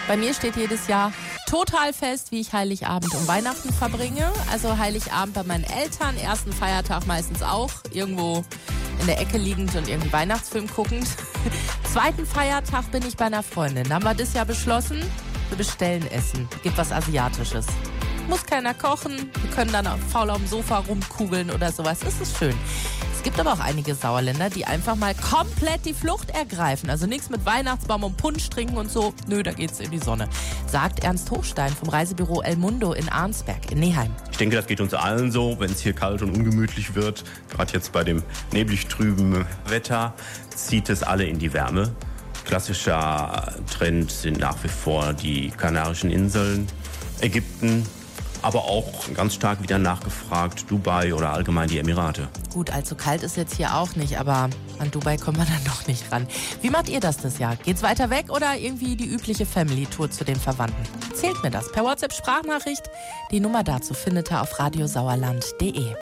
Bei mir steht jedes Jahr total fest, wie ich Heiligabend und Weihnachten verbringe. Also Heiligabend bei meinen Eltern, ersten Feiertag meistens auch, irgendwo in der Ecke liegend und irgendwie Weihnachtsfilm guckend. Zweiten Feiertag bin ich bei einer Freundin. Da haben wir das Jahr beschlossen, wir bestellen Essen. Gibt was Asiatisches. Muss keiner kochen, wir können dann faul auf dem Sofa rumkugeln oder sowas. Das ist schön. Es gibt aber auch einige Sauerländer, die einfach mal komplett die Flucht ergreifen. Also nichts mit Weihnachtsbaum und Punsch trinken und so. Nö, da geht's in die Sonne. Sagt Ernst Hochstein vom Reisebüro El Mundo in Arnsberg in Neheim. Ich denke, das geht uns allen so, wenn es hier kalt und ungemütlich wird. Gerade jetzt bei dem neblig trüben Wetter zieht es alle in die Wärme. Klassischer Trend sind nach wie vor die Kanarischen Inseln, Ägypten, aber auch ganz stark wieder nachgefragt Dubai oder allgemein die Emirate. Gut, allzu kalt ist jetzt hier auch nicht, aber an Dubai kommt man dann doch nicht ran. Wie macht ihr das Jahr? Geht's weiter weg oder irgendwie die übliche Family-Tour zu den Verwandten? Erzählt mir das per WhatsApp-Sprachnachricht. Die Nummer dazu findet ihr auf radiosauerland.de.